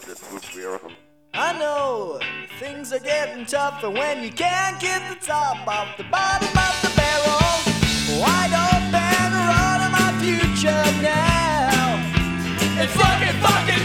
that would be awesome. I know things are getting tougher when you can't get the top off the bottom of the barrel. Wide open, run of my future now. And fucking